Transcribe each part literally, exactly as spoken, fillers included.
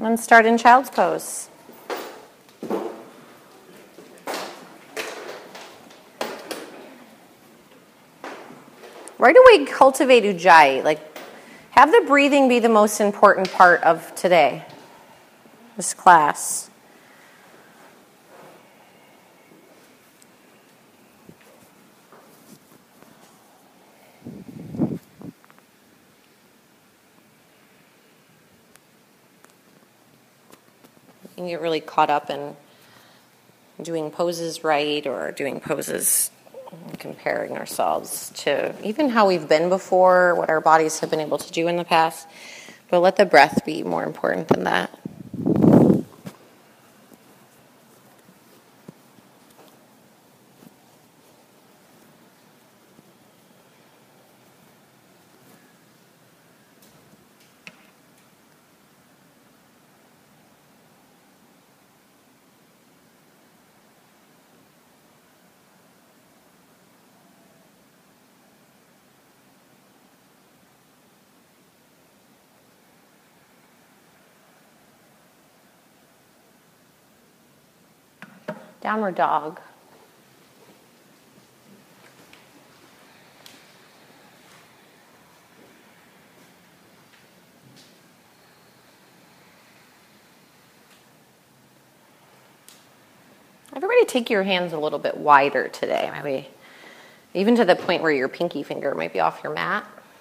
then start in child's pose. Right away, cultivate Ujjayi. Like, have the breathing be the most important part of today, this class. You can get really caught up in doing poses right or doing poses, comparing ourselves to even how we've been before, what our bodies have been able to do in the past. But let the breath be more important than that. Downward dog. Everybody take your hands a little bit wider today, maybe even to the point where your pinky finger might be off your mat.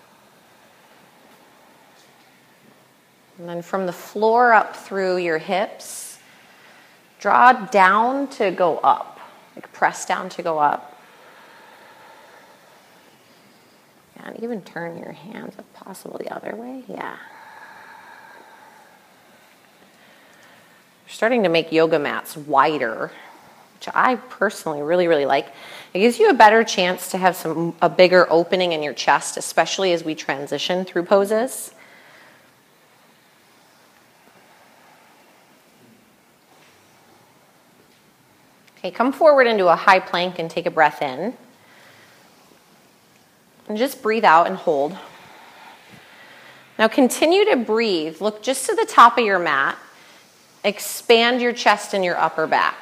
And then from the floor up through your hips, draw down to go up, like press down to go up. And even turn your hands if possible the other way, yeah. You're starting to make yoga mats wider, which I personally really, really like. It gives you a better chance to have some a bigger opening in your chest, especially as we transition through poses. Okay, come forward into a high plank and take a breath in. And just breathe out and hold. Now continue to breathe. Look just to the top of your mat. Expand your chest and your upper back.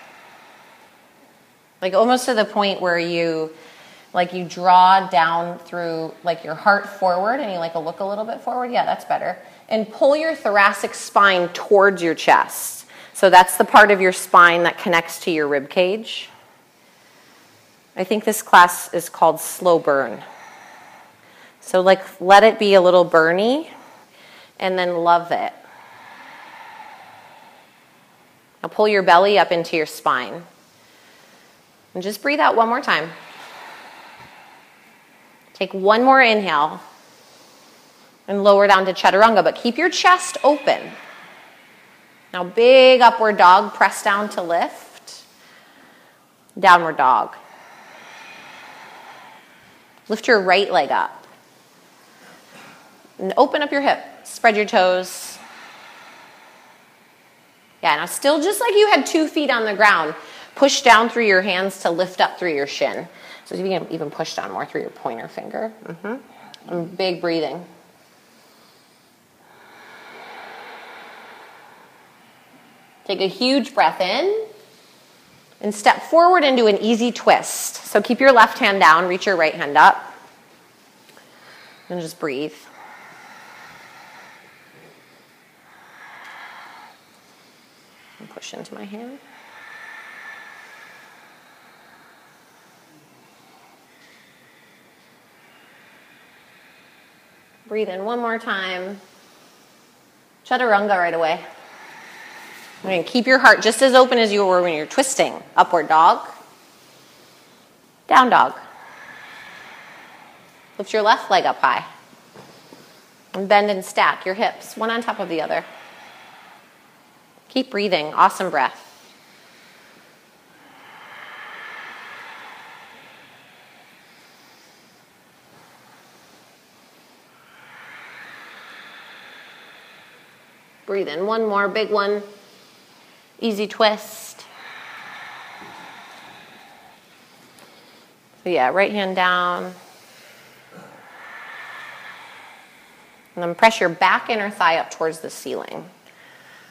Like almost to the point where you, like you draw down through like your heart forward and you like look a little bit forward. Yeah, that's better. And pull your thoracic spine towards your chest. So that's the part of your spine that connects to your rib cage. I think this class is called slow burn. So like let it be a little burny and then love it. Now pull your belly up into your spine. And just breathe out one more time. Take one more inhale and lower down to chaturanga, but keep your chest open. Now big upward dog, press down to lift. Downward dog. Lift your right leg up. And open up your hip. Spread your toes. Yeah, now still just like you had two feet on the ground, push down through your hands to lift up through your shin. So you can even push down more through your pointer finger. Mm-hmm. And big breathing. Take a huge breath in and step forward into an easy twist. So keep your left hand down, reach your right hand up, and just breathe. And push into my hand. Breathe in one more time. Chaturanga right away. You're going to keep your heart just as open as you were when you're twisting. Upward dog. Down dog. Lift your left leg up high. And bend and stack your hips, one on top of the other. Keep breathing. Awesome breath. Breathe in one more big one. Easy twist. So yeah, right hand down. And then press your back inner thigh up towards the ceiling.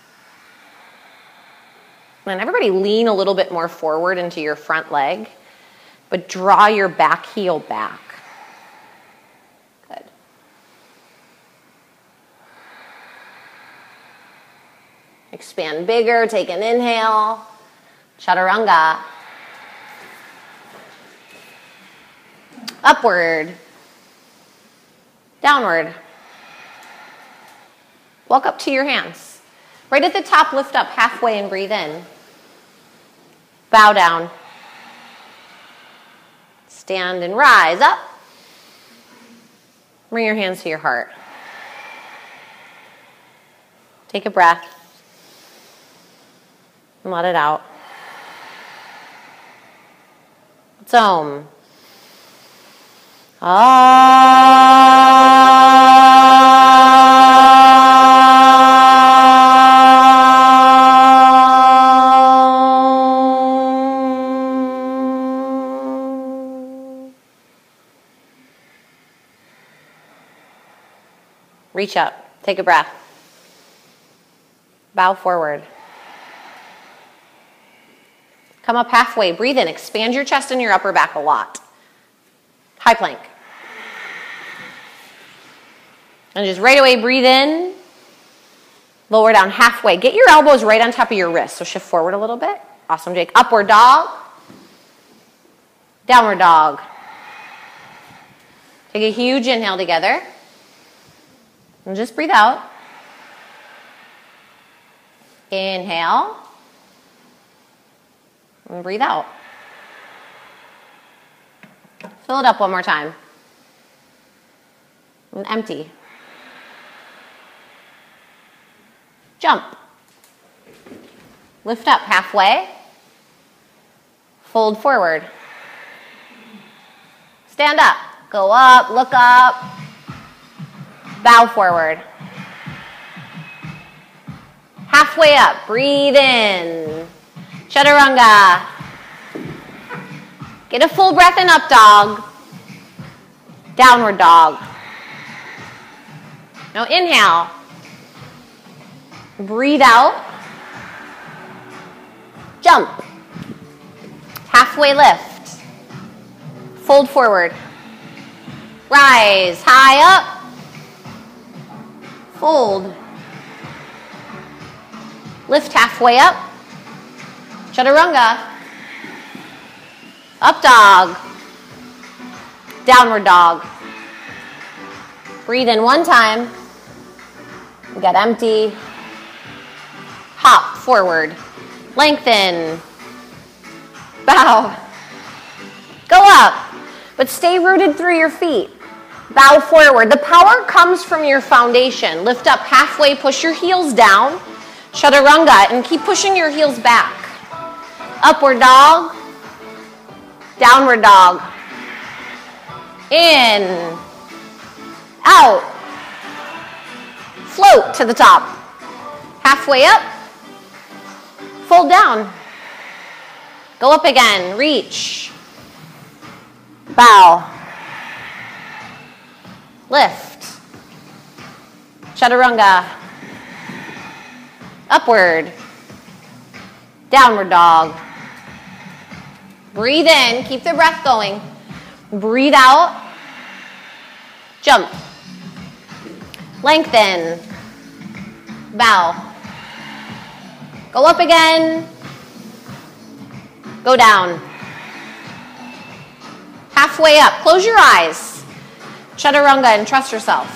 And everybody lean a little bit more forward into your front leg, but draw your back heel back. Good. Expand bigger, take an inhale. Chaturanga. Upward. Downward. Walk up to your hands. Right at the top, lift up halfway and breathe in. Bow down. Stand and rise up. Bring your hands to your heart. Take a breath. And let it out. It's Om. Reach up. Take a breath. Bow forward. Come up halfway. Breathe in. Expand your chest and your upper back a lot. High plank. And just right away, breathe in. Lower down halfway. Get your elbows right on top of your wrists. So shift forward a little bit. Awesome, Jake. Upward dog. Downward dog. Take a huge inhale together. And just breathe out. Inhale. And breathe out. Fill it up one more time. And empty. Jump. Lift up halfway. Fold forward. Stand up. Go up, look up. Bow forward. Halfway up. Breathe in. Chaturanga. Get a full breath in up dog. Downward dog. Now inhale. Breathe out. Jump. Halfway lift. Fold forward. Rise. High up. Fold. Lift halfway up. Chaturanga. Up dog. Downward dog. Breathe in one time. We got empty. Hop forward. Lengthen. Bow. Go up. But stay rooted through your feet. Bow forward. The power comes from your foundation. Lift up halfway. Push your heels down. Chaturanga. And keep pushing your heels back. Upward dog. Downward dog. In. Out. Float to the top. Halfway up. Fold down. Go up again. Reach. Bow. Lift. Chaturanga. Upward. Downward dog. Breathe in. Keep the breath going. Breathe out. Jump. Lengthen. Bow. Go up again. Go down. Halfway up. Close your eyes. Chaturanga and trust yourself.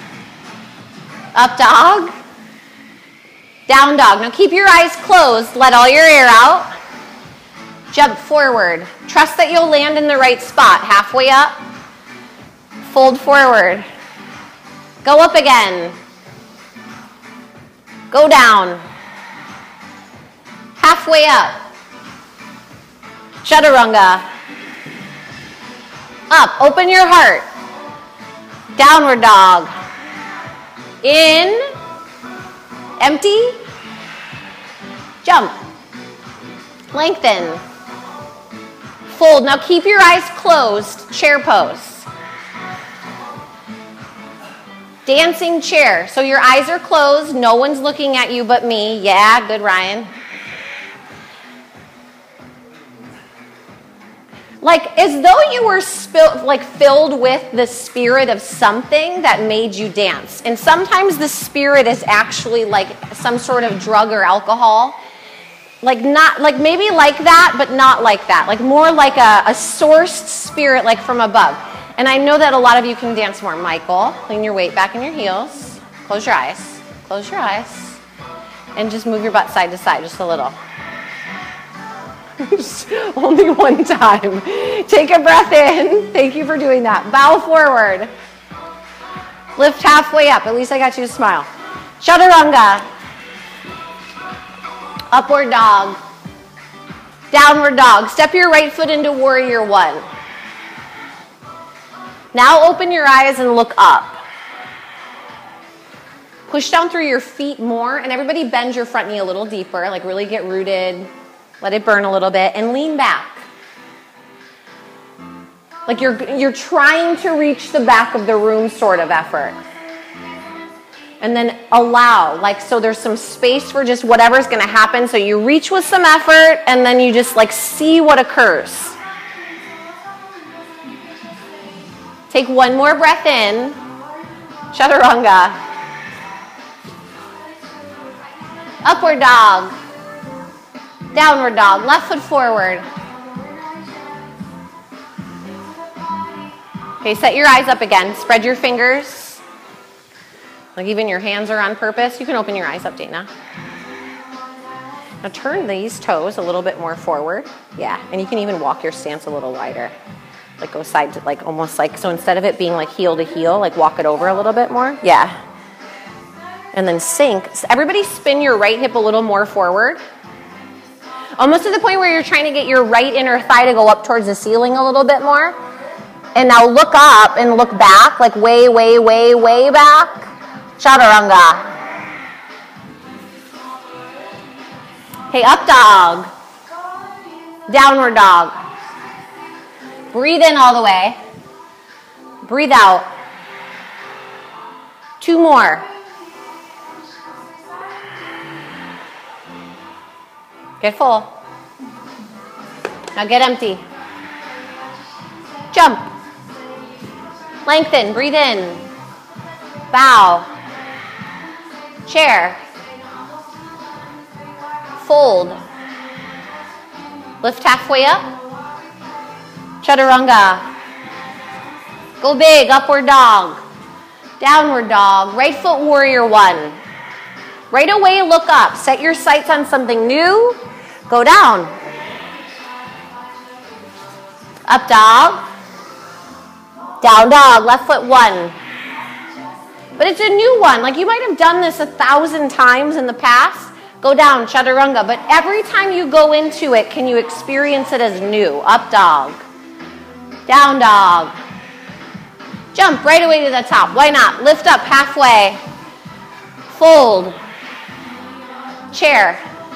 Up dog. Down dog. Now keep your eyes closed. Let all your air out. Jump forward. Trust that you'll land in the right spot. Halfway up. Fold forward. Go up again. Go down. Halfway up. Chaturanga. Up. Open your heart. Downward dog. In. Empty. Jump. Lengthen. Fold. Now keep your eyes closed. Chair pose. Dancing chair. So your eyes are closed. No one's looking at you but me. Yeah, good, Ryan. Like as though you were spil- like filled with the spirit of something that made you dance. And sometimes the spirit is actually like some sort of drug or alcohol. Like not like maybe like that, but not like that. Like more like a, a sourced spirit like from above. And I know that a lot of you can dance more. Michael, lean your weight back in your heels. Close your eyes. Close your eyes. And just move your butt side to side just a little. Only one time. Take a breath in. Thank you for doing that. Bow forward. Lift halfway up. At least I got you to smile. Chaturanga. Upward dog. Downward dog. Step your right foot into warrior one. Now open your eyes and look up. Push down through your feet more, and everybody bend your front knee a little deeper, like really get rooted. Let it burn a little bit, and lean back. Like you're, you're trying to reach the back of the room sort of effort. And then allow, like, so there's some space for just whatever's going to happen. So you reach with some effort, and then you just, like, see what occurs. Take one more breath in. Chaturanga. Upward dog. Downward dog. Left foot forward. Okay, set your eyes up again. Spread your fingers. Like even your hands are on purpose. You can open your eyes up, Dana. Now turn these toes a little bit more forward. Yeah, and you can even walk your stance a little wider. Like go side to, like almost like, so instead of it being like heel to heel, like walk it over a little bit more. Yeah. And then sink. So everybody spin your right hip a little more forward. Almost to the point where you're trying to get your right inner thigh to go up towards the ceiling a little bit more. And now look up and look back, like way, way, way, way back. Chaturanga. Okay, up dog. Downward dog. Breathe in all the way. Breathe out. Two more. Get full. Now get empty. Jump. Lengthen. Breathe in. Bow. Chair. Fold. Lift halfway up. Chaturanga. Go big. Upward dog. Downward dog. Right foot warrior one. Right away, look up. Set your sights on something new. Go down. Up dog. Down dog. Left foot one. But it's a new one. Like you might have done this a thousand times in the past. Go down, chaturanga. But every time you go into it, can you experience it as new? Up dog. Down dog. Jump right away to the top. Why not? Lift up halfway. Fold. Chair.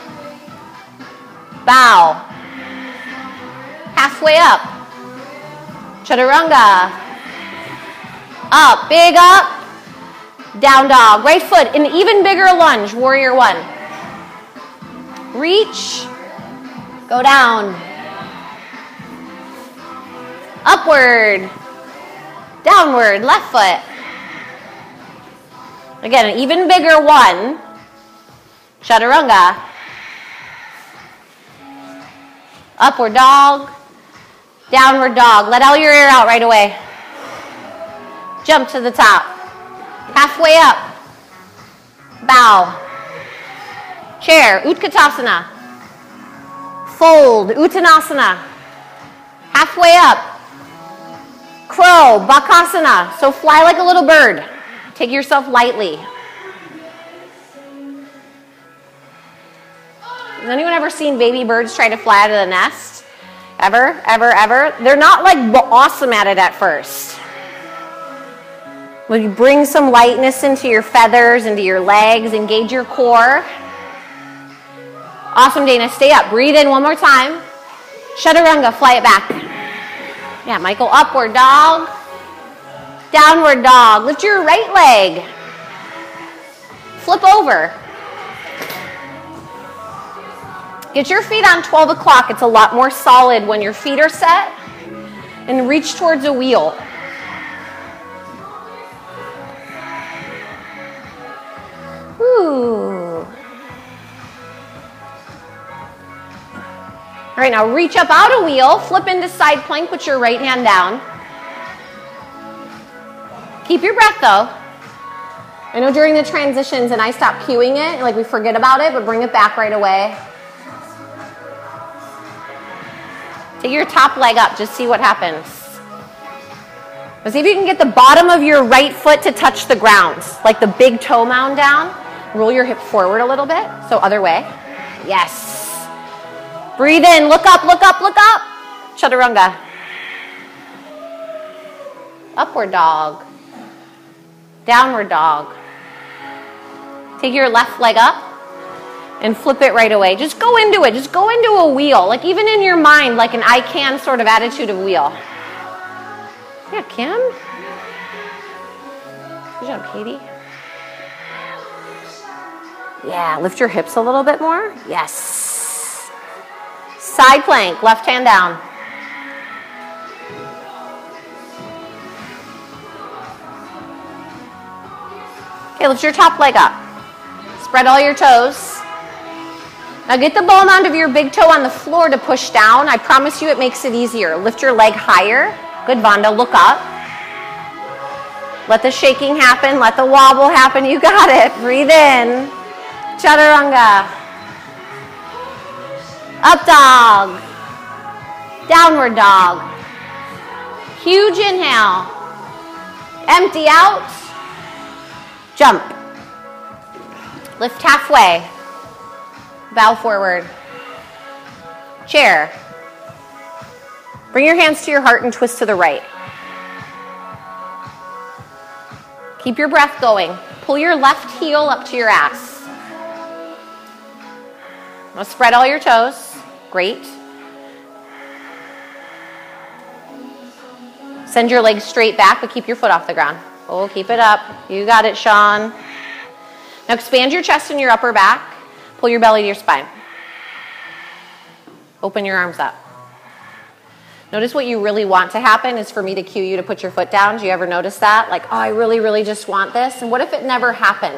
Bow. Halfway up. Chaturanga. Up. Big up. Down dog. Right foot. An even bigger lunge. Warrior one. Reach. Go down. Upward. Downward. Left foot. Again, an even bigger one. Chaturanga. Upward dog. Downward dog. Let all your air out right away. Jump to the top. Halfway up. Bow. Chair. Utkatasana. Fold. Uttanasana. Halfway up. Crow. Bakasana. So fly like a little bird. Take yourself lightly. Has anyone ever seen baby birds try to fly out of the nest? Ever? Ever? Ever? They're not like awesome at it at first. When you bring some lightness into your feathers, into your legs, engage your core. Awesome, Dana. Stay up. Breathe in one more time. Chaturanga. Fly it back. Yeah, Michael. Upward dog. Downward dog. Lift your right leg. Flip over. Get your feet on twelve o'clock. It's a lot more solid when your feet are set. and reach towards a wheel. Ooh. All right, now reach up out a wheel, flip into side plank, put your right hand down. Keep your breath though. I know during the transitions and I stop cueing it, like we forget about it, but bring it back right away. Take your top leg up, just see what happens. Now see if you can get the bottom of your right foot to touch the ground, like the big toe mound down. Roll your hip forward a little bit, so other way. Yes. Breathe in, look up, look up, look up. Chaturanga. Upward dog. Downward dog. Take your left leg up and flip it right away. Just go into it. Just go into a wheel. Like even in your mind, like an I can sort of attitude of wheel. Yeah, Kim. Good job, Katie. Yeah, lift your hips a little bit more. Yes. Side plank, left hand down. Okay, lift your top leg up. Spread all your toes. Now get the ball mound of your big toe on the floor to push down. I promise you it makes it easier. Lift your leg higher. Good, Vonda, look up. Let the shaking happen. Let the wobble happen. You got it. Breathe in. Chaturanga. Up dog. Downward dog. Huge inhale. Empty out. Jump. Lift halfway. Bow forward. Chair. Bring your hands to your heart and twist to the right. Keep your breath going. Pull your left heel up to your ass. Now spread all your toes. Great. Send your legs straight back, but keep your foot off the ground. Oh, keep it up. You got it, Sean. Now expand your chest and your upper back. Pull your belly to your spine. Open your arms up. Notice what you really want to happen is for me to cue you to put your foot down. Do you ever notice that? Like, oh, I really, really just want this. And what if it never happened?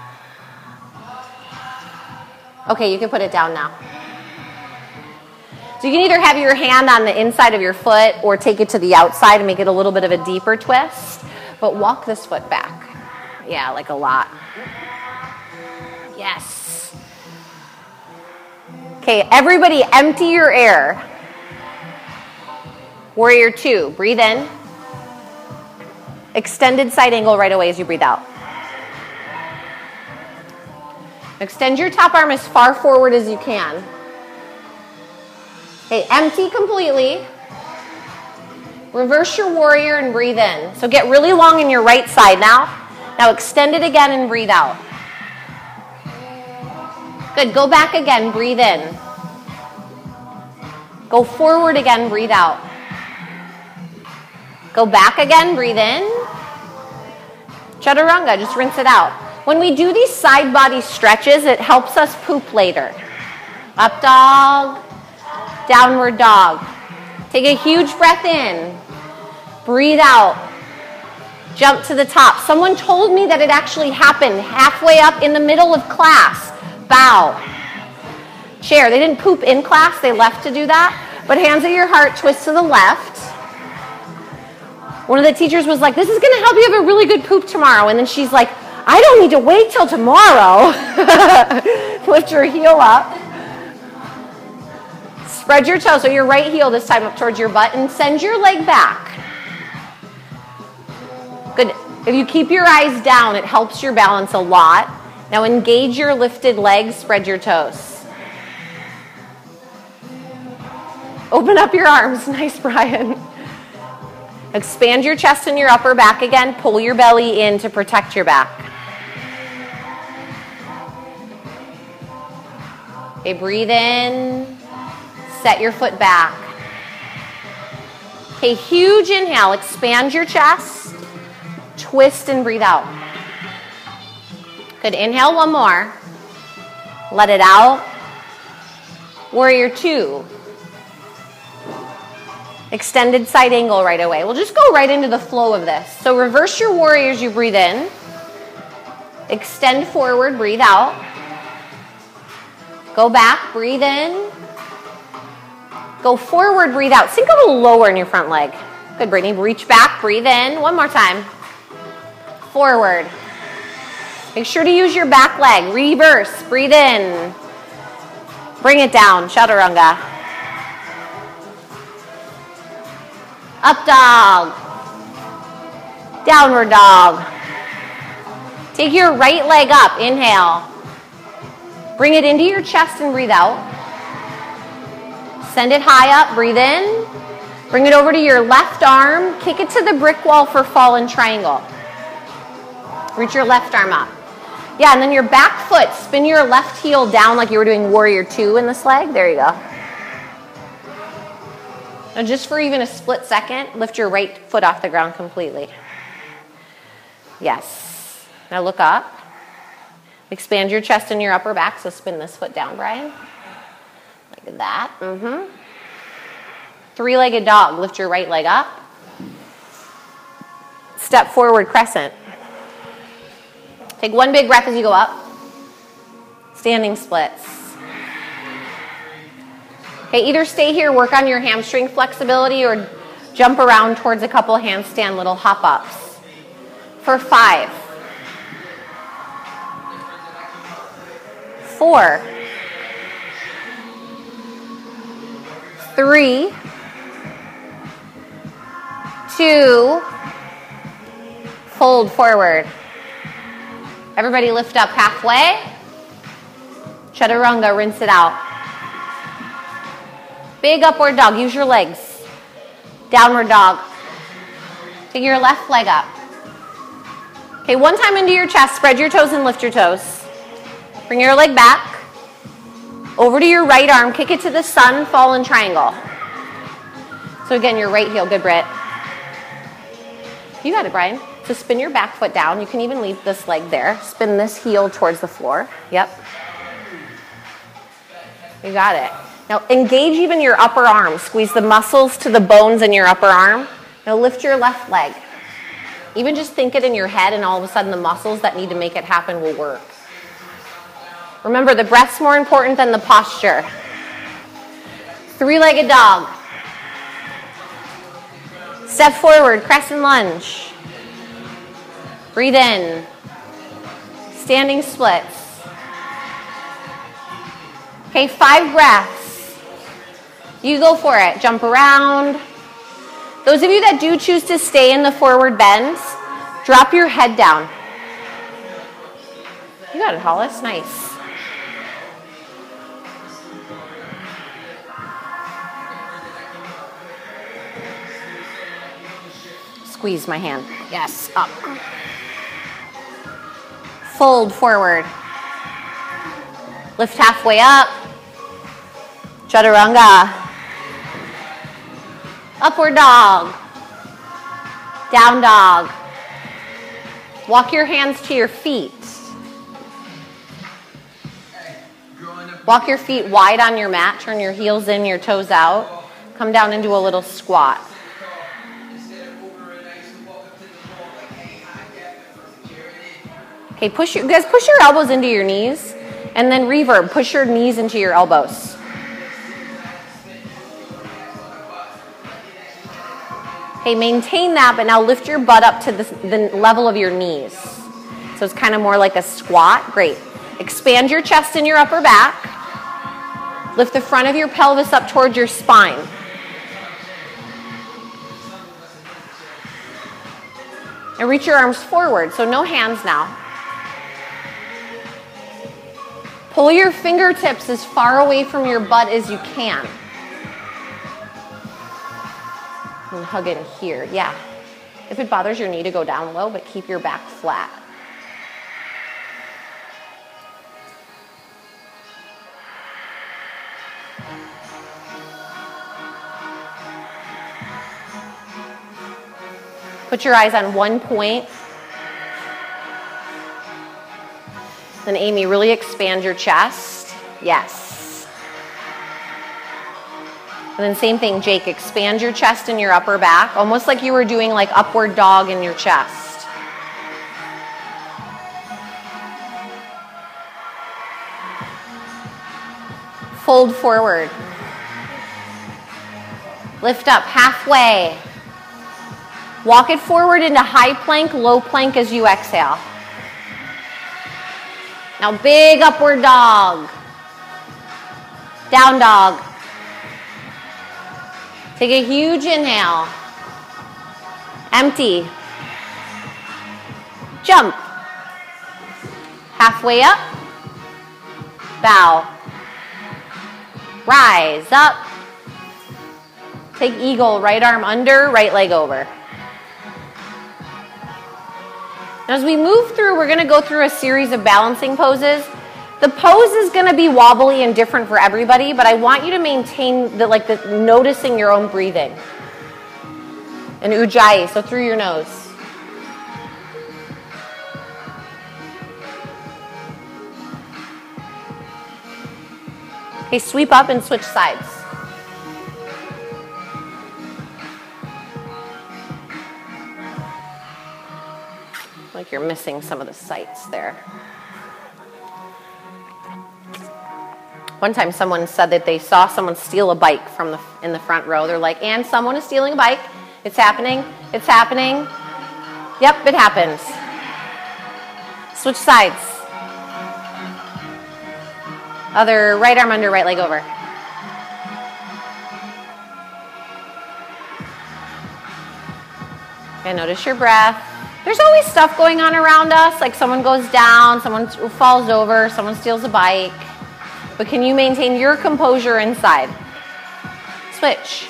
Okay, you can put it down now. So you can either have your hand on the inside of your foot or take it to the outside and make it a little bit of a deeper twist. But walk this foot back. Yeah, like a lot. Yes. Okay, everybody empty your air. Warrior two, breathe in. Extended side angle right away as you breathe out. Extend your top arm as far forward as you can. Okay, empty completely. Reverse your warrior and breathe in. So get really long in your right side now. Now extend it again and breathe out. Good, go back again, breathe in. Go forward again, breathe out. Go back again, breathe in. Chaturanga, just rinse it out. When we do these side body stretches, it helps us poop later. Up dog, downward dog. Take a huge breath in. Breathe out. Jump to the top. Someone told me that it actually happened halfway up in the middle of class. Bow. Chair. They didn't poop in class. They left to do that. But hands at your heart, twist to the left. One of the teachers was like, this is going to help you have a really good poop tomorrow. And then she's like, I don't need to wait till tomorrow. Lift your heel up. Spread your toe, so your right heel this time up towards your butt, and send your leg back. Good. If you keep your eyes down, it helps your balance a lot. Now engage your lifted legs, spread your toes. Open up your arms. Nice, Brian. Expand your chest and your upper back again. Pull your belly in to protect your back. Okay, breathe in. Set your foot back. Okay, huge inhale. Expand your chest. Twist and breathe out. Good. Inhale one more. Let it out. Warrior two. Extended side angle right away. We'll just go right into the flow of this. So reverse your warrior as you breathe in. Extend forward, breathe out. Go back, breathe in. Go forward, breathe out. Sink a little lower in your front leg. Good, Brittany. Reach back, breathe in. One more time. Forward. Make sure to use your back leg. Reverse, breathe in. Bring it down, chaturanga. Up dog. Downward dog. Take your right leg up, inhale. Bring it into your chest and breathe out. Send it high up, breathe in. Bring it over to your left arm. Kick it to the brick wall for fallen triangle. Reach your left arm up. Yeah, and then your back foot, spin your left heel down like you were doing warrior two in this leg. There you go. Now just for even a split second, lift your right foot off the ground completely. Yes. Now look up. Expand your chest and your upper back, so spin this foot down, Brian. Like that. Mm-hmm. Three-legged dog. Lift your right leg up. Step forward, crescent. Take one big breath as you go up. Standing splits. Okay, either stay here, work on your hamstring flexibility, or jump around towards a couple handstand little hop-ups. For five. Four. Three. Two. Fold forward. Everybody lift up halfway. Chaturanga, rinse it out. Big upward dog, use your legs. Downward dog. Take your left leg up. Okay, one time into your chest, spread your toes and lift your toes. Bring your leg back. Over to your right arm, kick it to the sun, fallen triangle. So again, your right heel, good Britt. You got it, Brian. So spin your back foot down. You can even leave this leg there. Spin this heel towards the floor. Yep. You got it. Now engage even your upper arm. Squeeze the muscles to the bones in your upper arm. Now lift your left leg. Even just think it in your head, and all of a sudden the muscles that need to make it happen will work. Remember, the breath's more important than the posture. Three-legged dog. Step forward, crescent lunge. Breathe in. Standing splits. Okay, five breaths. You go for it. Jump around. Those of you that do choose to stay in the forward bends, drop your head down. You got it, Hollis. Nice. Squeeze my hand. Yes, up. Fold forward. Lift halfway up. Chaturanga. Upward dog. Down dog. Walk your hands to your feet. Walk your feet wide on your mat. Turn your heels in, your toes out. Come down into a little squat. Okay, push your, guys, push your elbows into your knees, and then reverb. Push your knees into your elbows. Okay, maintain that, but now lift your butt up to the, the level of your knees. So it's kind of more like a squat. Great. Expand your chest and your upper back. Lift the front of your pelvis up towards your spine. And reach your arms forward, so no hands now. Pull your fingertips as far away from your butt as you can. And hug in here, yeah. If it bothers your knee to go down low, but keep your back flat. Put your eyes on one point. Then Amy, really expand your chest. Yes. And then same thing, Jake, expand your chest and your upper back, almost like you were doing like upward dog in your chest. Fold forward. Lift up halfway. Walk it forward into high plank, low plank as you exhale. Now big upward dog. Down dog. Take a huge inhale. Empty. Jump. Halfway up. Bow. Rise up. Take eagle, right arm under, right leg over. Now as we move through, we're going to go through a series of balancing poses. The pose is going to be wobbly and different for everybody, but I want you to maintain the like the noticing your own breathing. And ujjayi, so through your nose. Okay, sweep up and switch sides. Like you're missing some of the sights there. One time someone said that they saw someone steal a bike from the in the front row. They're like, and someone is stealing a bike. It's happening. It's happening. Yep, it happens. Switch sides. Other right arm under, right leg over. Okay, notice your breath. There's always stuff going on around us, like someone goes down, someone falls over, someone steals a bike. But can you maintain your composure inside? Switch.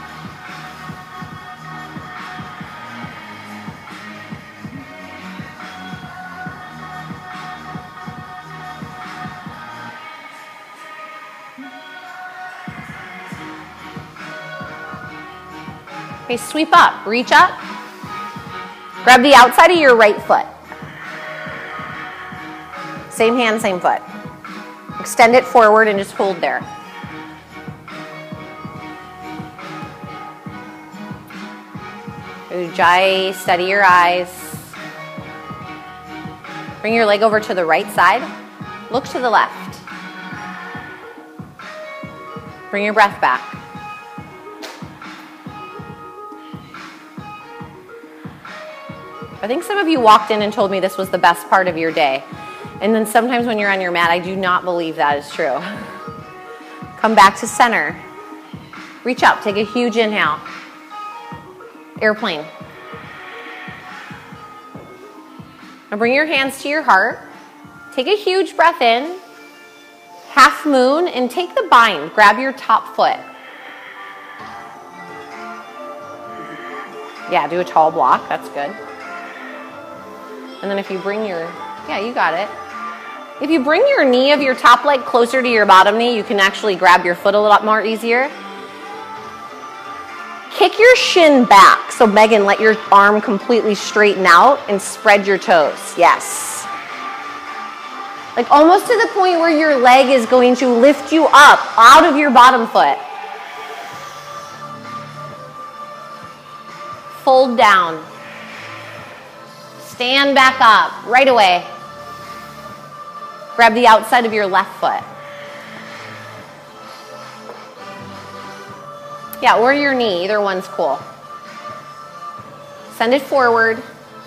Okay, sweep up, reach up. Grab the outside of your right foot. Same hand, same foot. Extend it forward and just hold there. Ujjayi, steady your eyes. Bring your leg over to the right side. Look to the left. Bring your breath back. I think some of you walked in and told me this was the best part of your day. And then sometimes when you're on your mat, I do not believe that is true. Come back to center. Reach up, take a huge inhale. Airplane. Now bring your hands to your heart. Take a huge breath in. Half moon, and take the bind. Grab your top foot. Yeah, do a tall block, that's good. And then if you bring your, yeah, you got it. If you bring your knee of your top leg closer to your bottom knee, you can actually grab your foot a lot more easier. Kick your shin back. So Megan, let your arm completely straighten out and spread your toes. Yes. Like almost to the point where your leg is going to lift you up out of your bottom foot. Fold down. Stand back up right away. Grab the outside of your left foot. Yeah, or your knee, either one's cool. Send it forward.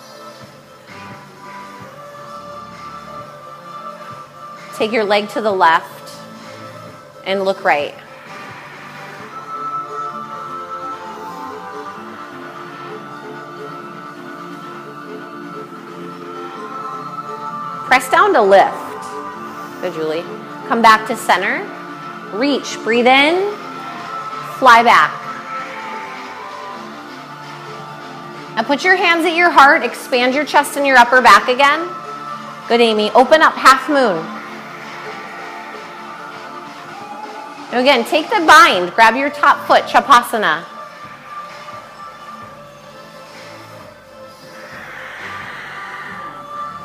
Take your leg to the left and look right. Press down to lift. Good, Julie. Come back to center. Reach, breathe in, fly back. Now put your hands at your heart, expand your chest and your upper back again. Good, Amy. Open up, half moon. Now again, take the bind, grab your top foot, Chapasana.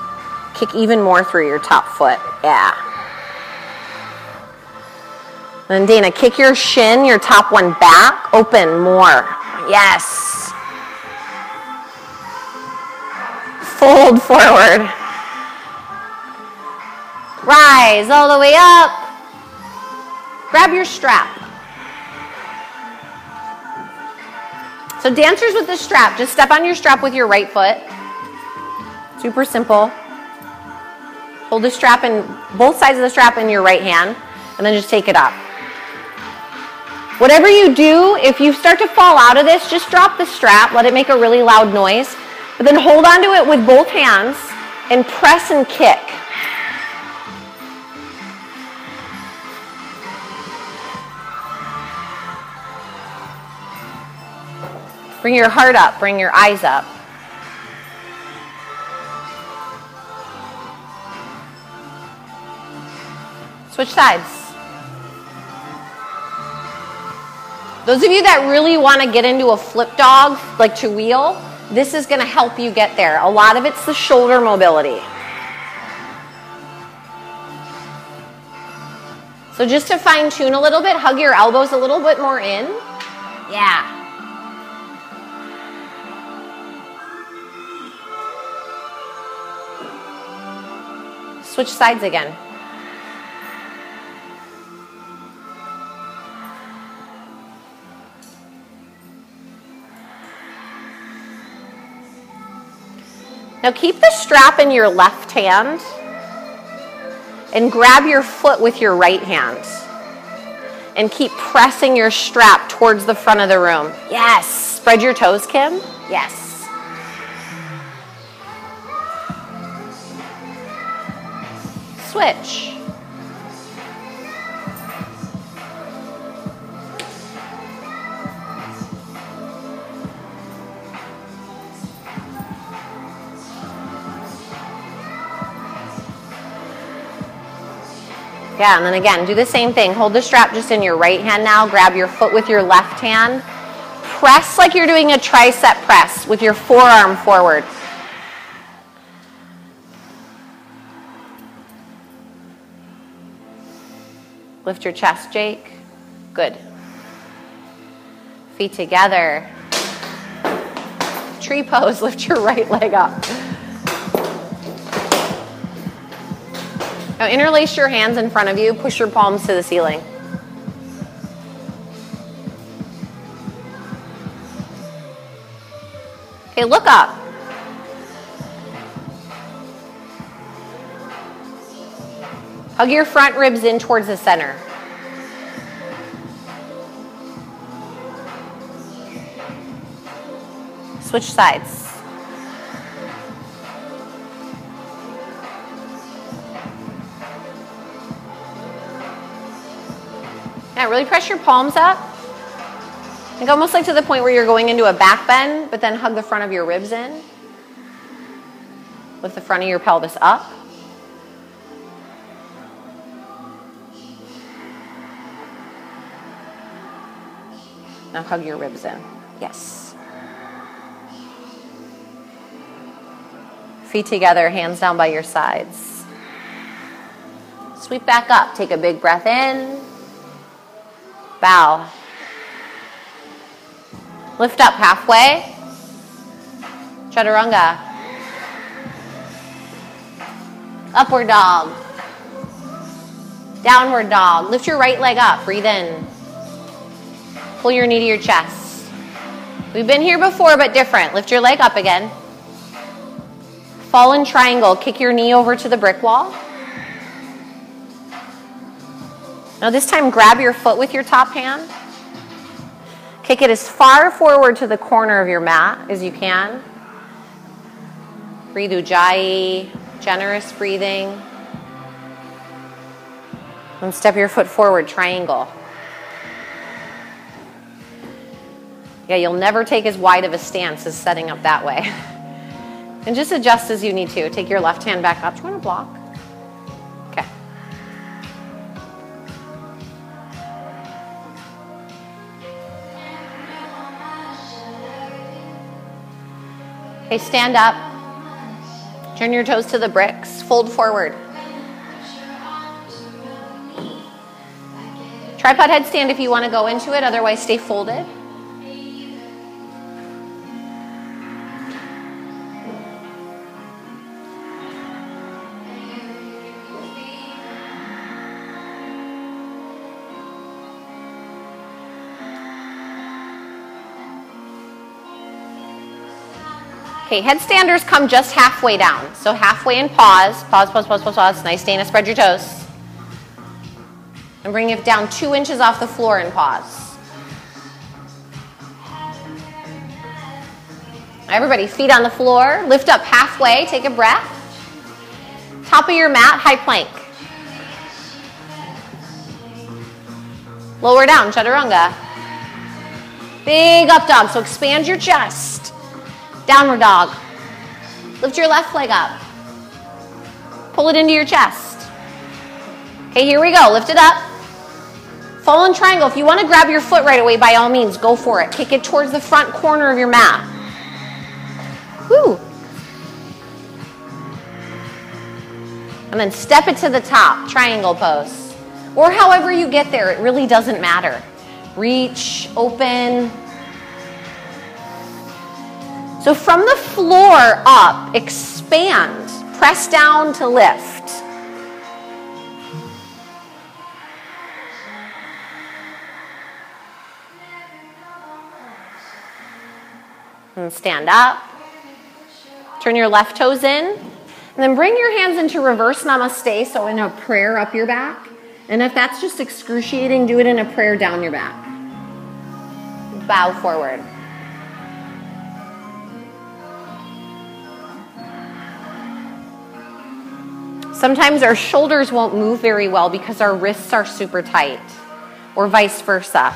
Kick even more through your top foot. Yeah. Then Dana, kick your shin, your top one back, open more. Yes. Fold forward. Rise all the way up. Grab your strap. So dancers with the strap, just step on your strap with your right foot. Super simple. Hold the strap in, both sides of the strap in your right hand, and then just take it up. Whatever you do, if you start to fall out of this, just drop the strap, let it make a really loud noise, but then hold onto it with both hands and press and kick. Bring your heart up, bring your eyes up. Switch sides. Those of you that really want to get into a flip dog, like to wheel, this is going to help you get there. A lot of it's the shoulder mobility. So just to fine tune a little bit, hug your elbows a little bit more in. Yeah. Switch sides again. Now keep the strap in your left hand and grab your foot with your right hand. And keep pressing your strap towards the front of the room. Yes. Spread your toes, Kim. Yes. Switch. Yeah, and then again, do the same thing. Hold the strap just in your right hand now. Grab your foot with your left hand. Press like you're doing a tricep press with your forearm forward. Lift your chest, Jake. Good. Feet together. Tree pose, lift your right leg up. Now interlace your hands in front of you, push your palms to the ceiling. Okay, look up. Hug your front ribs in towards the center. Switch sides. Yeah, really press your palms up. I think almost like to the point where you're going into a back bend, but then hug the front of your ribs in. Lift the front of your pelvis up. Now hug your ribs in. Yes. Feet together, hands down by your sides. Sweep back up. Take a big breath in. Bow. Lift up halfway. Chaturanga. Upward dog. Downward dog. Lift your right leg up. Breathe in. Pull your knee to your chest. We've been here before, but different. Lift your leg up again. Fallen triangle. Kick your knee over to the brick wall. Now this time, grab your foot with your top hand. Kick it as far forward to the corner of your mat as you can. Breathe Ujjayi, generous breathing. And step your foot forward, triangle. Yeah, you'll never take as wide of a stance as setting up that way. And just adjust as you need to. Take your left hand back up. Do you want to block? Okay. Okay, stand up. Turn your toes to the bricks. Fold forward. Tripod headstand if you want to go into it, otherwise stay folded. Okay, headstanders come just halfway down. So halfway and pause, pause, pause, pause, pause, pause. Nice, Dana, spread your toes. And bring it down two inches off the floor and pause. Everybody, feet on the floor. Lift up halfway, take a breath. Top of your mat, high plank. Lower down, chaturanga. Big up dog, so expand your chest. Downward dog. Lift your left leg up. Pull it into your chest. Okay, here we go. Lift it up. Fallen triangle. If you want to grab your foot right away, by all means, go for it. Kick it towards the front corner of your mat. Woo. And then step it to the top, triangle pose. Or however you get there, it really doesn't matter. Reach, open. So from the floor up, expand. Press down to lift. And stand up. Turn your left toes in. And then bring your hands into reverse namaste, so in a prayer up your back. And if that's just excruciating, do it in a prayer down your back. Bow forward. Sometimes our shoulders won't move very well because our wrists are super tight, or vice versa.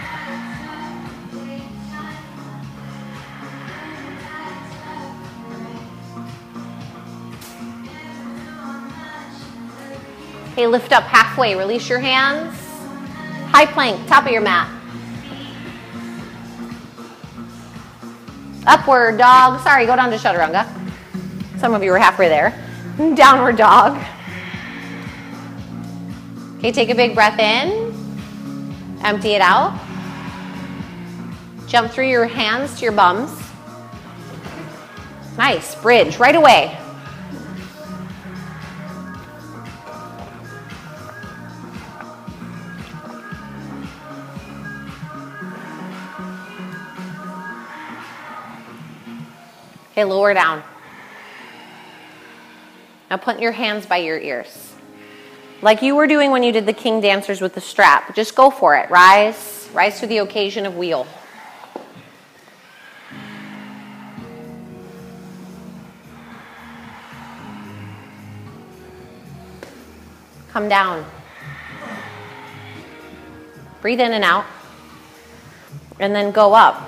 Okay, lift up halfway, release your hands. High plank, top of your mat. Upward dog, sorry, go down to chaturanga. Some of you were halfway there. Downward dog. Okay, take a big breath in. Empty it out. Jump through your hands to your bums. Nice, bridge, right away. Okay, lower down. Now put your hands by your ears. Like you were doing when you did the king dancers with the strap. Just go for it. Rise. Rise to the occasion of wheel. Come down. Breathe in and out. And then go up.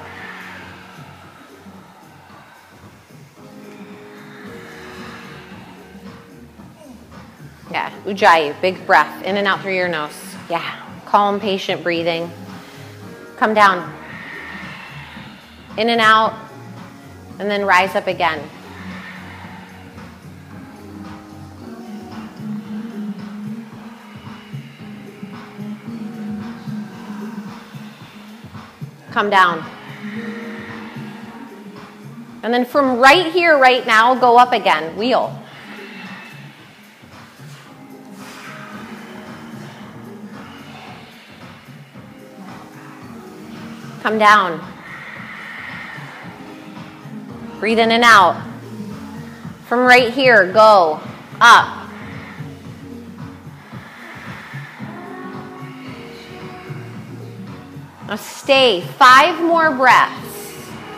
Yeah, Ujjayi, big breath, in and out through your nose. Yeah, calm, patient breathing. Come down. In and out, and then rise up again. Come down. And then from right here, right now, go up again, wheel. Come down. Breathe in and out. From right here, go up. Now stay five more breaths.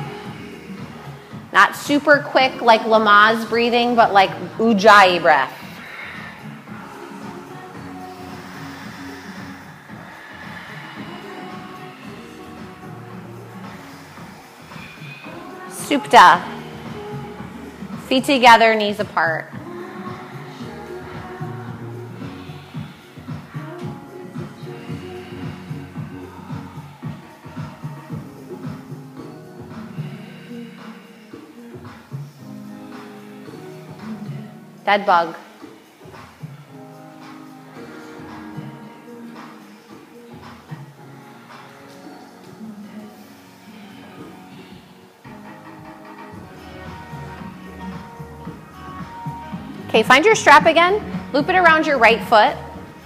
Not super quick like Lamaze breathing, but like Ujjayi breath. Supta. Feet together, knees apart. Dead bug. Okay, find your strap again. Loop it around your right foot.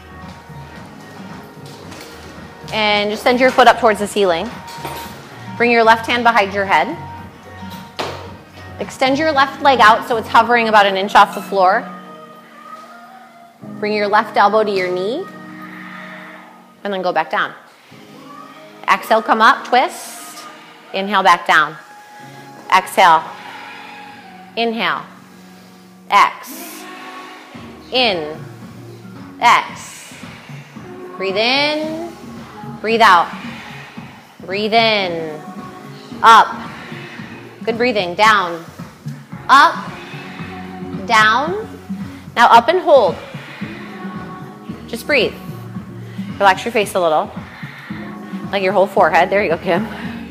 And just send your foot up towards the ceiling. Bring your left hand behind your head. Extend your left leg out so it's hovering about an inch off the floor. Bring your left elbow to your knee. And then go back down. Exhale, come up, twist. Inhale, back down. Exhale. Inhale. X. In. X. Breathe in. Breathe out. Breathe in. Up. Good breathing. Down. Up. Down. Now up and hold. Just breathe. Relax your face a little. Like your whole forehead. There you go, Kim.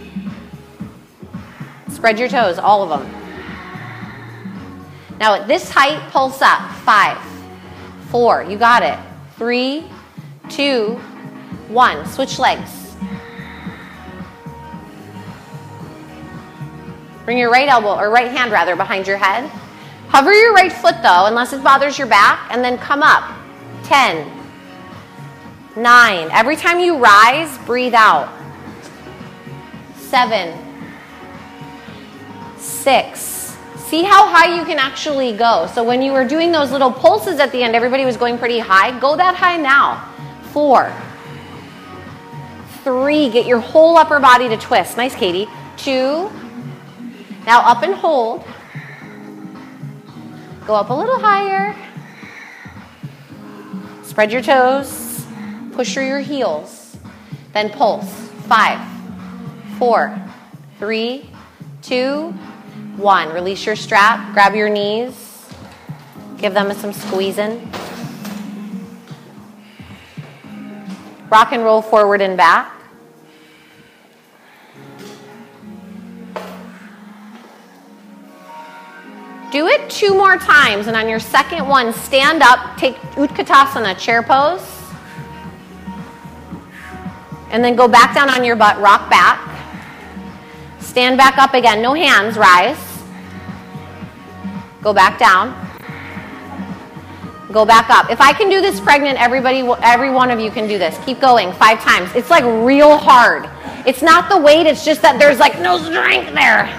Spread your toes, all of them. Now at this height, pulse up. Five, four, you got it. Three, two, one. Switch legs. Bring your right elbow, or right hand rather, behind your head. Hover your right foot though, unless it bothers your back, and then come up. Ten, nine. Every time you rise, breathe out. Seven, six. See how high you can actually go. So when you were doing those little pulses at the end, everybody was going pretty high. Go that high now. Four, three. Get your whole upper body to twist. Nice, Katie. Two. Now up and hold. Go up a little higher. Spread your toes. Push through your heels. Then pulse. Five, four, three, two, one. Release your strap. Grab your knees. Give them some squeezing. Rock and roll forward and back. Do it two more times, and on your second one, stand up, take Utkatasana, chair pose. And then go back down on your butt, rock back. Stand back up again, no hands, rise. Go back down. Go back up. If I can do this pregnant, everybody, every one of you can do this. Keep going, five times. It's like real hard. It's not the weight, it's just that there's like no strength there.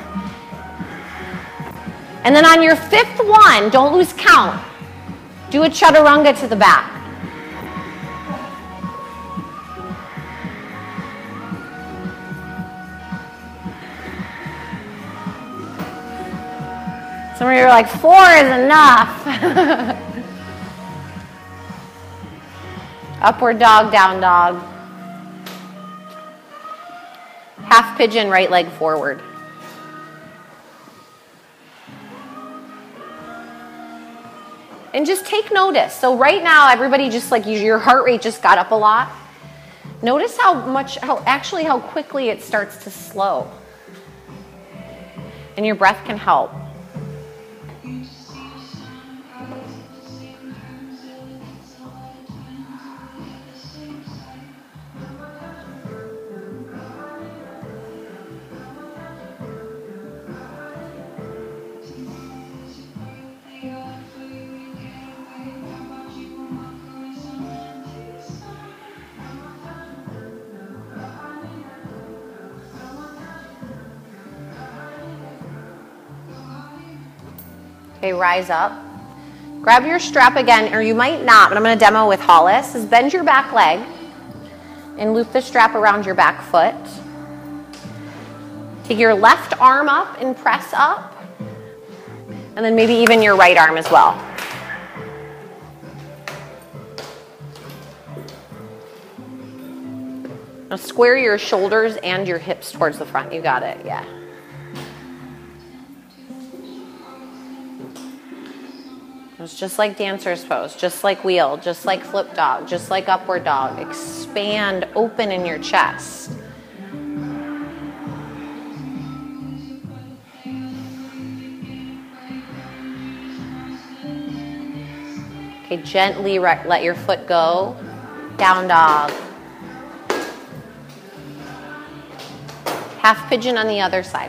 And then on your fifth one, don't lose count. Do a chaturanga to the back. Some of you are like, four is enough. Upward dog, down dog. Half pigeon, right leg forward. And just take notice. So right now, everybody just like, your heart rate just got up a lot. Notice how much, how actually how quickly it starts to slow. And your breath can help. Okay, rise up. Grab your strap again, or you might not, but I'm going to demo with Hollis. Is bend your back leg and loop the strap around your back foot. Take your left arm up and press up. And then maybe even your right arm as well. Now square your shoulders and your hips towards the front. You got it, yeah. It's just like dancer's pose, just like wheel, just like flip dog, just like upward dog. Expand, open in your chest. Okay, gently let your foot go. Down dog. Half pigeon on the other side.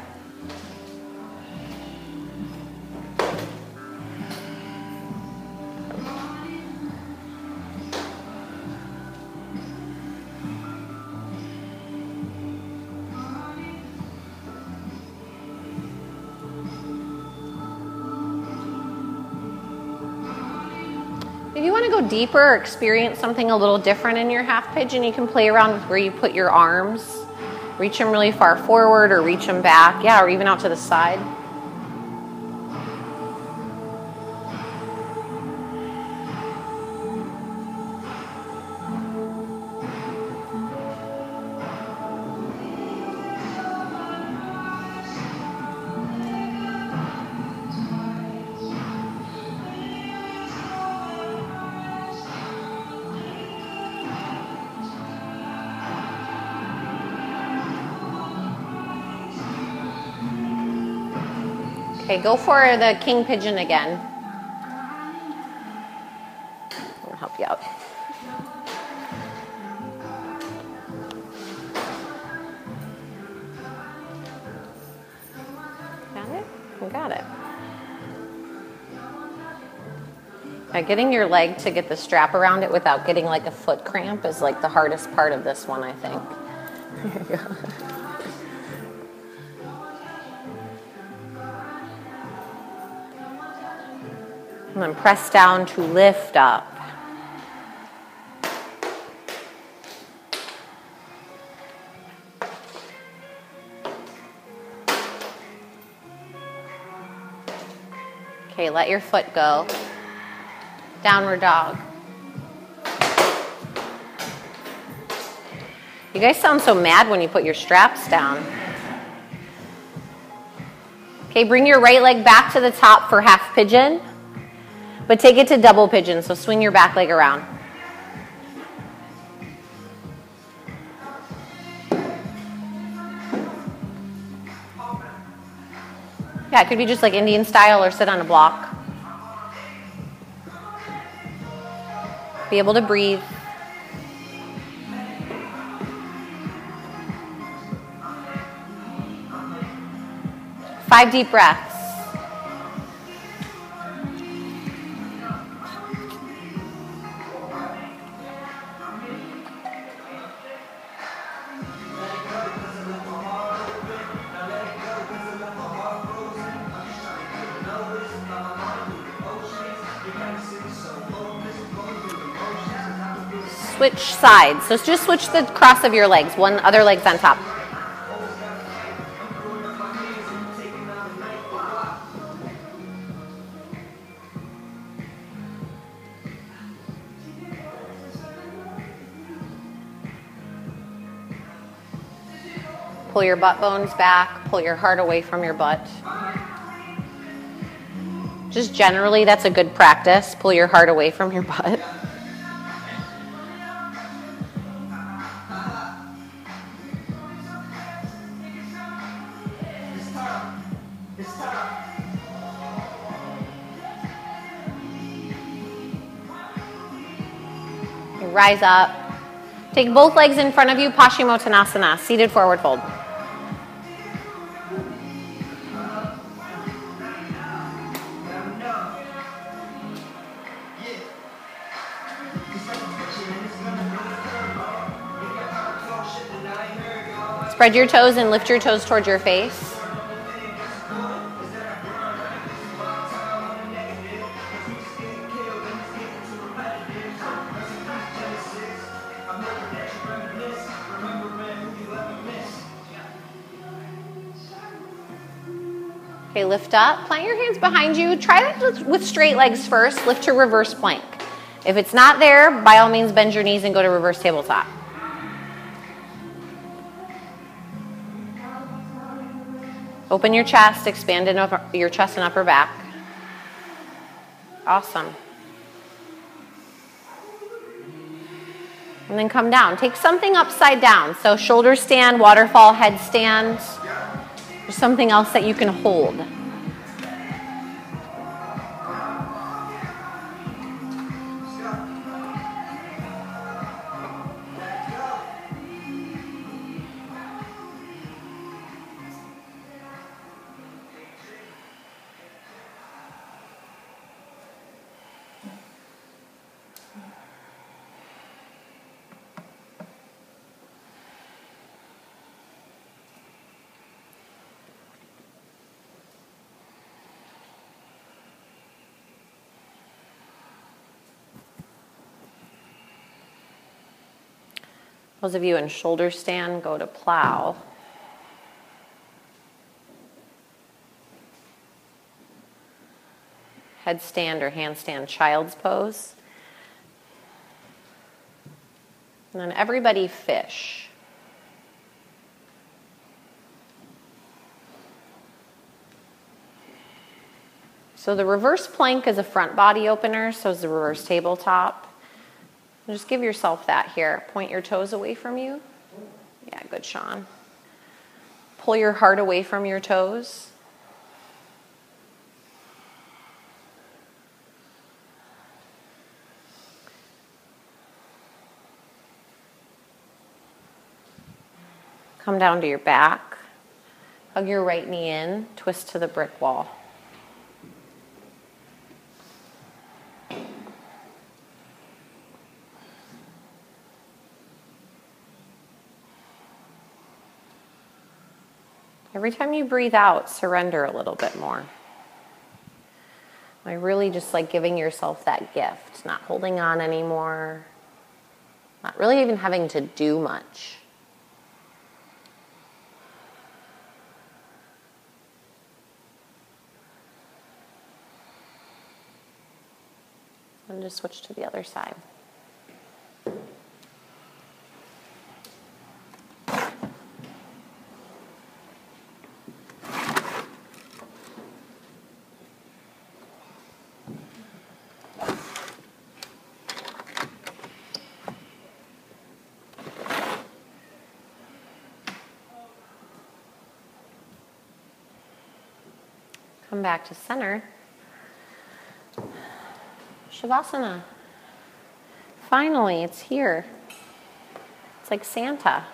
If you want to go deeper or experience something a little different in your half pigeon, you can play around with where you put your arms. Reach them really far forward or reach them back. Yeah, or even out to the side. Okay, go for the king pigeon again. I'll help you out. Got it? You got it. Now, getting your leg to get the strap around it without getting like a foot cramp is like the hardest part of this one, I think. There you go. And then press down to lift up. Okay, let your foot go. Downward dog. You guys sound so mad when you put your straps down. Okay, bring your right leg back to the top for half pigeon. But take it to double pigeon, so swing your back leg around. Yeah, it could be just like Indian style or sit on a block. Be able to breathe. Five deep breaths. Switch sides. So just switch the cross of your legs. One other leg's on top. Pull your butt bones back. Pull your heart away from your butt. Just generally, that's a good practice. Pull your heart away from your butt. Rise up. Take both legs in front of you, Paschimottanasana, seated forward fold. Spread your toes and lift your toes towards your face. Okay, lift up. Plant your hands behind you. Try that with straight legs first. Lift to reverse plank. If it's not there, by all means, bend your knees and go to reverse tabletop. Open your chest, expand in over your chest and upper back. Awesome. And then come down. Take something upside down. So shoulder stand, waterfall, headstand. Or something else that you can hold. Those of you in shoulder stand, go to plow. Headstand or handstand, child's pose. And then everybody fish. So the reverse plank is a front body opener, so is the reverse tabletop. Just give yourself that here. Point your toes away from you. Yeah, good, Sean. Pull your heart away from your toes. Come down to your back. Hug your right knee in. Twist to the brick wall. Every time you breathe out, surrender a little bit more. By really just like giving yourself that gift, not holding on anymore, not really even having to do much. And just switch to the other side. Come back to center. Shavasana. Finally, it's here. It's like Santa.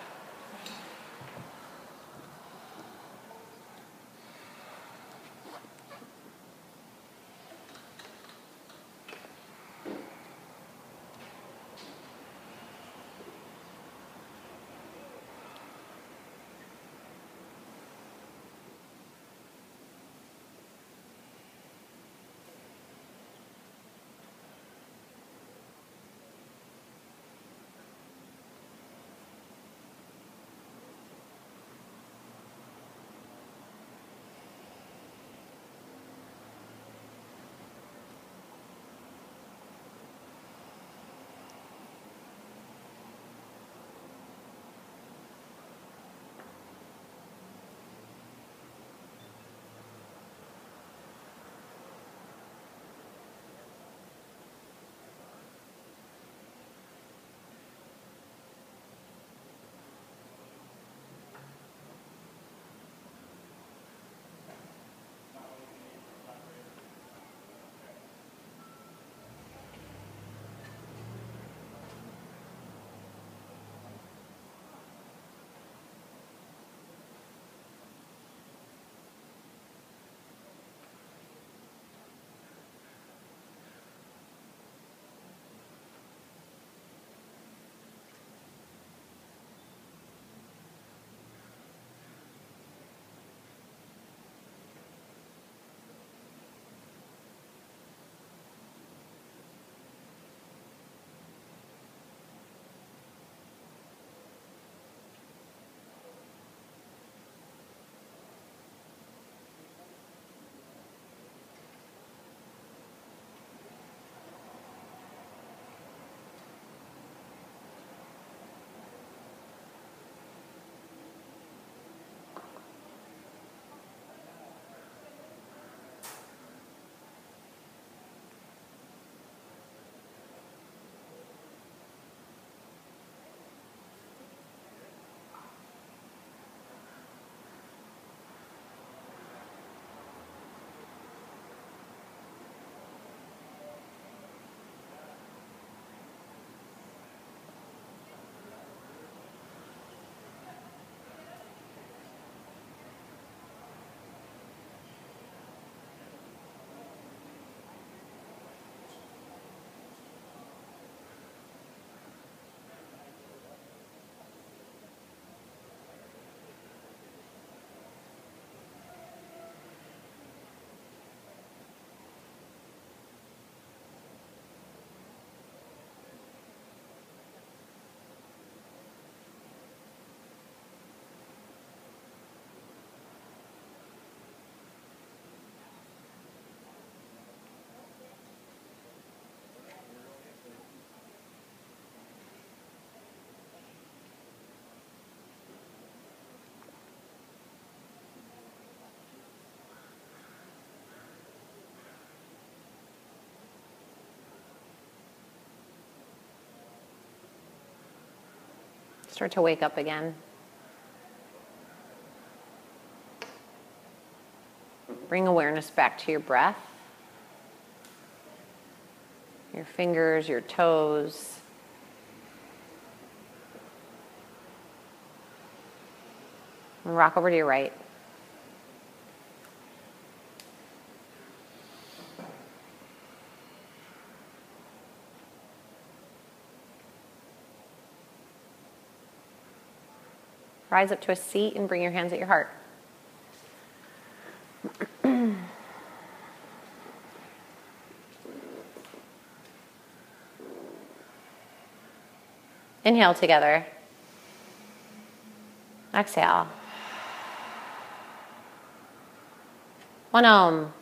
Start to wake up again. Bring awareness back to your breath. Your fingers, your toes. And rock over to your right. Rise up to a seat and bring your hands at your heart. Inhale together. Exhale. One Om.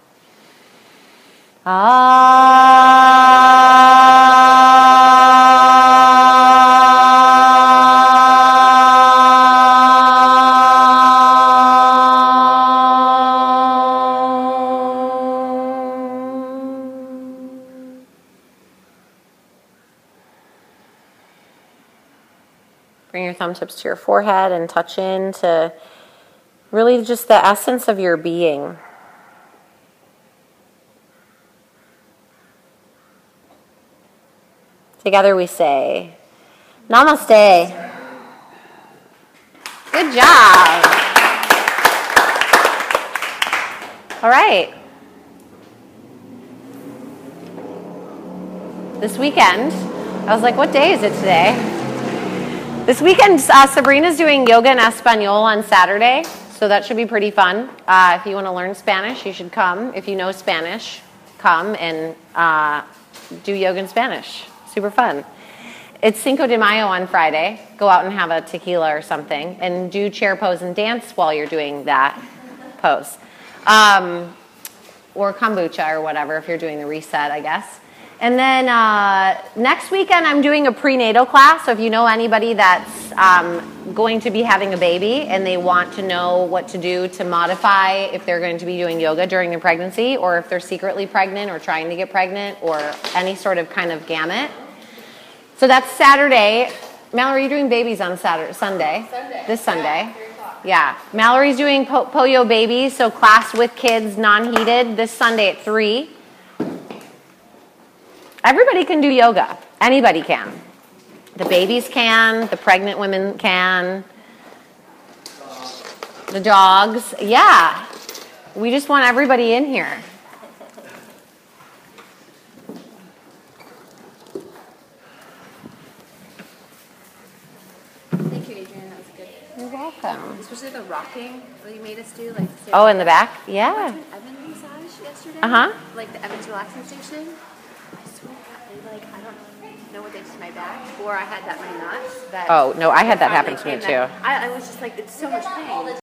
Bring your thumb tips to your forehead and touch into really just the essence of your being. Together we say, Namaste. Good job. All right. This weekend, I was like, what day is it today? This weekend, uh, Sabrina's doing yoga in Espanol on Saturday, so that should be pretty fun. Uh, if you want to learn Spanish, you should come. If you know Spanish, come and uh, do yoga in Spanish. Super fun. It's Cinco de Mayo on Friday. Go out and have a tequila or something and do chair pose and dance while you're doing that pose. Um, or kombucha or whatever if you're doing the reset, I guess. And then uh, next weekend I'm doing a prenatal class. So if you know anybody that's um, going to be having a baby and they want to know what to do to modify if they're going to be doing yoga during their pregnancy, or if they're secretly pregnant or trying to get pregnant, or any sort of kind of gamut. So that's Saturday. Mallory, you're doing babies on Saturday, Sunday. Sunday. This Sunday. Yeah, three o'clock. Yeah. Mallory's doing po- Polio babies, so class with kids, non-heated, this Sunday at three. Everybody can do yoga. Anybody can. The babies can. The pregnant women can. The dogs. Yeah. We just want everybody in here. Thank you, Adrienne. That was good. You're welcome. Especially the rocking that you made us do. Like the Oh, in the back? Yeah. I went to an Evans massage yesterday. Uh-huh. Like the Evans relaxing station. I swear to God, they like, I don't know what they did to my back. Or I had that many nuts. That Oh, no, I had that finally happen to me came too. that- I, I was just like, it's so much pain.